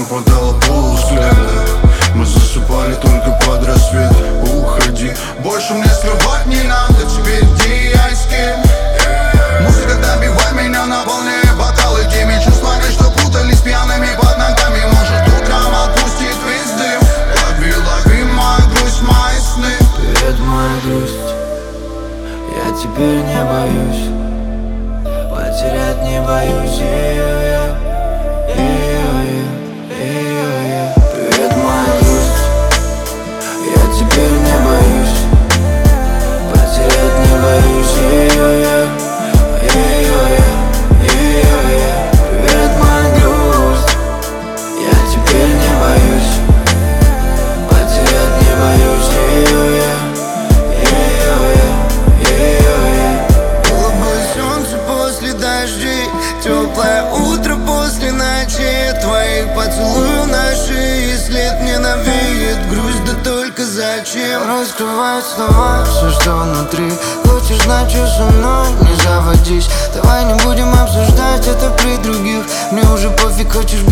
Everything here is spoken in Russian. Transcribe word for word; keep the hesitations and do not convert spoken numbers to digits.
нам хватало полувзгляда. Мы засыпали только под рассвет. Уходи, больше мне скрывать не надо. Теперь где я и с кем? Музыка добивай меня, наполняя бокалы теми чувствами, что путались пьяными под ногами. Может, утром отпустит весь дым. Лови, лови мою грусть, мои сны. Привет, моя грусть, я теперь не боюсь. Потерять не боюсь ее я, ее я, ее я. Привет, моя грусть, я теперь не боюсь. Потерять не боюсь ее я, ее я, ее я. Привет, моя грусть, я теперь не боюсь. Потерять не боюсь ее я, ее я, ее я. Голубое солнце после дождей, теплое утро после ночи. Твоих поцелуев на шее след не навеет грусть, да только зачем? Раскрывает слова, все, что внутри. Хочешь знать, что со мной, не заводись. Давай не будем обсуждать это при других. Мне уже пофиг, хочешь